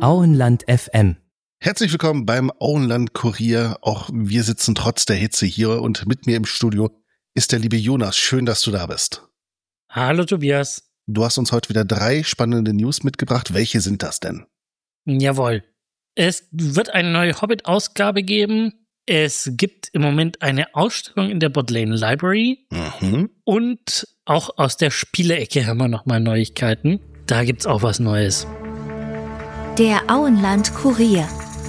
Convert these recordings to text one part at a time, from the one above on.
Auenland FM. Herzlich willkommen beim Auenland Kurier. Auch wir sitzen trotz der Hitze hier und mit mir im Studio ist der liebe Jonas. Schön, dass du da bist. Hallo Tobias. Du hast uns heute wieder 3 spannende News mitgebracht. Welche sind das denn? Jawohl. Es wird eine neue Hobbit-Ausgabe geben. Es gibt im Moment eine Ausstellung in der Bodleian Library. Und auch aus der Spieleecke haben wir nochmal Neuigkeiten. Da gibt's auch was Neues. Der Auenland Kurier.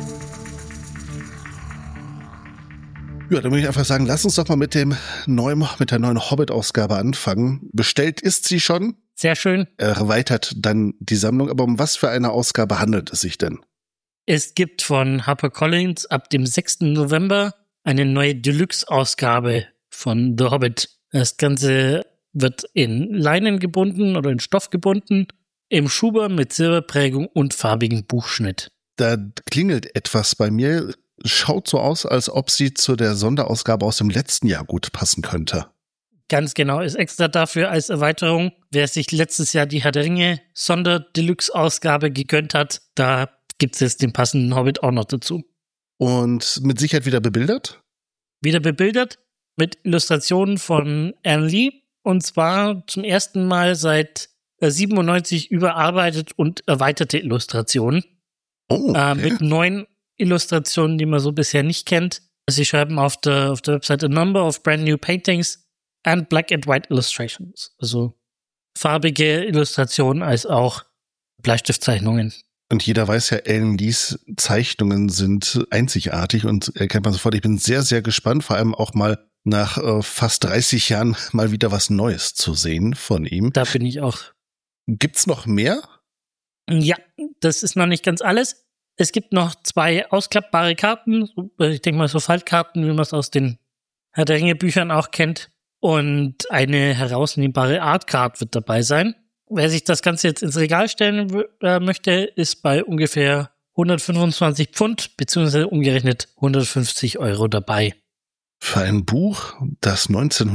Ja, dann würde ich einfach sagen, lass uns doch mal mit der neuen Hobbit-Ausgabe anfangen. Bestellt ist sie schon. Sehr schön. Erweitert dann die Sammlung. Aber um was für eine Ausgabe handelt es sich denn? Es gibt von HarperCollins ab dem 6. November eine neue Deluxe-Ausgabe von The Hobbit. Das Ganze wird in Leinen gebunden oder in Stoff gebunden, im Schuber mit Silberprägung und farbigem Buchschnitt. Da klingelt etwas bei mir. Schaut so aus, als ob sie zu der Sonderausgabe aus dem letzten Jahr gut passen könnte. Ganz genau, ist extra dafür als Erweiterung. Wer sich letztes Jahr die Herr der Ringe Sonder-Deluxe-Ausgabe gegönnt hat, da gibt es jetzt den passenden Hobbit auch noch dazu. Und mit Sicherheit wieder bebildert? Wieder bebildert mit Illustrationen von Ann Lee. Und zwar zum ersten Mal seit 97 überarbeitet und erweiterte Illustrationen. Oh, okay. Mit neuen Illustrationen, die man so bisher nicht kennt. Sie schreiben auf der Website a number of brand new paintings and black and white illustrations. Also farbige Illustrationen als auch Bleistiftzeichnungen. Und jeder weiß ja, Alan Lees Zeichnungen sind einzigartig und erkennt man sofort. Ich bin sehr, sehr gespannt, vor allem auch mal nach fast 30 Jahren mal wieder was Neues zu sehen von ihm. Da bin ich auch. Gibt's noch mehr? Ja, das ist noch nicht ganz alles. Es gibt noch 2 ausklappbare Karten. Ich denke mal so Faltkarten, wie man es aus den Herr der Ringe Büchern auch kennt. Und eine herausnehmbare Artcard wird dabei sein. Wer sich das Ganze jetzt ins Regal stellen möchte, ist bei ungefähr 125 Pfund beziehungsweise umgerechnet 150 € dabei. Für ein Buch, das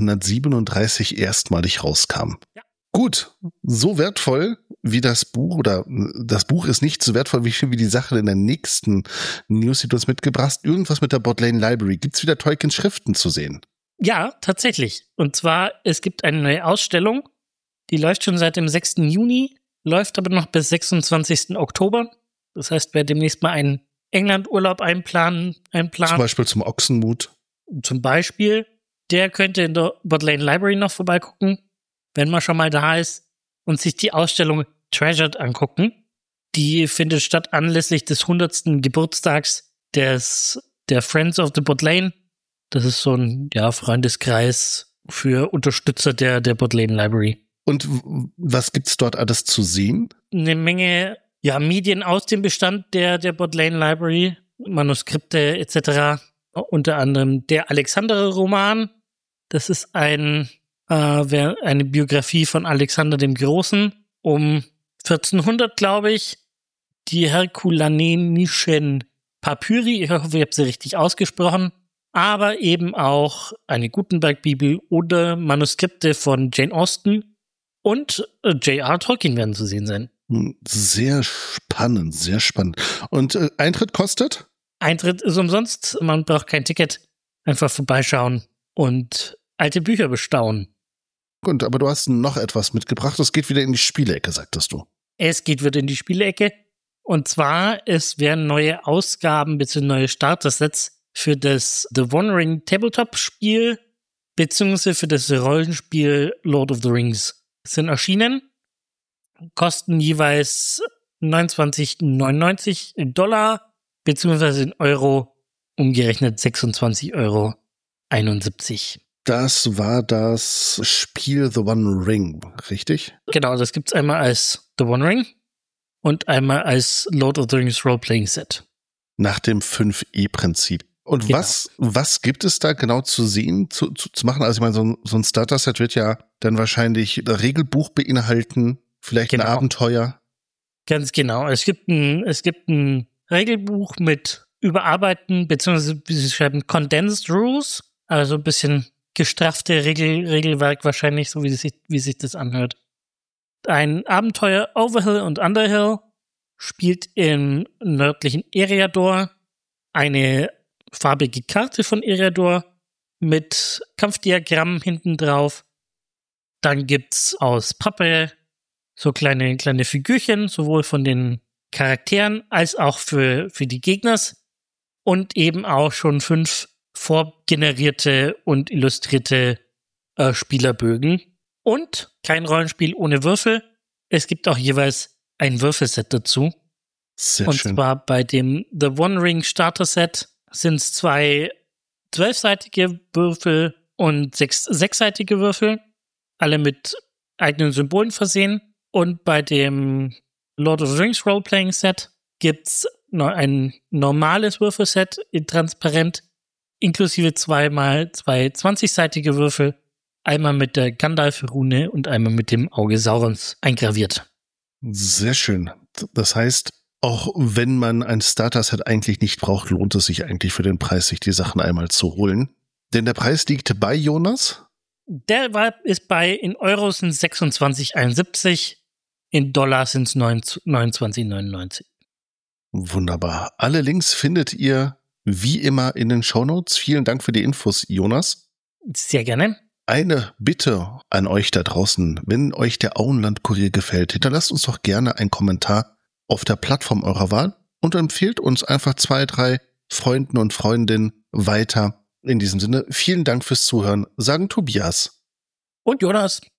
1937 erstmalig rauskam. Ja. Gut, so wertvoll wie das Buch, oder das Buch ist nicht so wertvoll wie die Sache in der nächsten News, die du uns mitgebracht hast. Irgendwas mit der Bodleian Library. Gibt's wieder Tolkiens Schriften zu sehen? Ja, tatsächlich. Und zwar, es gibt eine neue Ausstellung. Die läuft schon seit dem 6. Juni, läuft aber noch bis 26. Oktober. Das heißt, wer demnächst mal einen England-Urlaub einplant. Zum Beispiel zum Ochsenmut. Zum Beispiel, der könnte in der Bodleian Library noch vorbeigucken, wenn man schon mal da ist und sich die Ausstellung Treasured angucken. Die findet statt anlässlich des 100. Geburtstags der Friends of the Bodleian. Das ist so ein Freundeskreis für Unterstützer der Bodleian Library. Und was gibt's dort alles zu sehen? Eine Menge Medien aus dem Bestand der Bodleian Library, Manuskripte etc. Unter anderem der Alexander-Roman. Das ist eine Biografie von Alexander dem Großen um 1400, glaube ich. Die herkulanenischen Papyri, ich hoffe, ich habe sie richtig ausgesprochen, aber eben auch eine Gutenberg-Bibel oder Manuskripte von Jane Austen und J.R. Tolkien werden zu sehen sein. Sehr spannend, sehr spannend. Und Eintritt kostet? Eintritt ist umsonst, man braucht kein Ticket. Einfach vorbeischauen und alte Bücher bestaunen. Gut, aber du hast noch etwas mitgebracht. Es geht wieder in die Spielecke, sagtest du. Es geht wieder in die Spielecke. Und zwar, es werden neue Ausgaben bzw. neue Starter-Sets für das The One Ring Tabletop-Spiel beziehungsweise für das Rollenspiel Lord of the Rings sind erschienen. Kosten jeweils 29,99 $ beziehungsweise in Euro umgerechnet 26,71 €. Das war das Spiel The One Ring, richtig? Genau, das gibt's einmal als The One Ring und einmal als Lord of the Rings Role-Playing Set. Nach dem 5E-Prinzip. Und Genau. was gibt es da genau zu sehen, zu machen? Also ich meine, so ein Starter-Set wird ja dann wahrscheinlich ein Regelbuch beinhalten, vielleicht ein Abenteuer. Ganz genau. Es gibt ein Regelbuch mit überarbeiten, beziehungsweise, wie sie schreiben, Condensed Rules, also ein bisschen gestraffte Regelwerk wahrscheinlich, so wie sich das anhört. Ein Abenteuer Overhill und Underhill, spielt im nördlichen Eriador. Eine farbige Karte von Eriador mit Kampfdiagramm hinten drauf. Dann gibt's aus Pappe so kleine Figürchen, sowohl von den Charakteren als auch für die Gegners. Und eben auch schon 5 vorgenerierte und illustrierte Spielerbögen. Und kein Rollenspiel ohne Würfel. Es gibt auch jeweils ein Würfelset dazu. Sehr und schön. zwar bei dem The One Ring Starter Set sind es 2 12-seitige Würfel und 6 6-seitige Würfel. Alle mit eigenen Symbolen versehen. Und bei dem Lord of the Rings Roleplaying Set gibt's ein normales Würfelset in transparent, inklusive 2x2 20-seitige Würfel, einmal mit der Gandalf-Rune und einmal mit dem Auge Saurons eingraviert. Sehr schön. Das heißt, auch wenn man ein Starter-Set eigentlich nicht braucht, lohnt es sich eigentlich für den Preis, sich die Sachen einmal zu holen. Denn der Preis liegt bei Jonas? Ist bei, in Euros sind 26,71, in Dollar sind es 29,99. Wunderbar. Alle Links findet ihr wie immer in den Shownotes. Vielen Dank für die Infos, Jonas. Sehr gerne. Eine Bitte an euch da draußen. Wenn euch der Auenland-Kurier gefällt, hinterlasst uns doch gerne einen Kommentar auf der Plattform eurer Wahl und empfehlt uns einfach 2, 3 Freunden und Freundinnen weiter. In diesem Sinne, vielen Dank fürs Zuhören, sagen Tobias Und Jonas.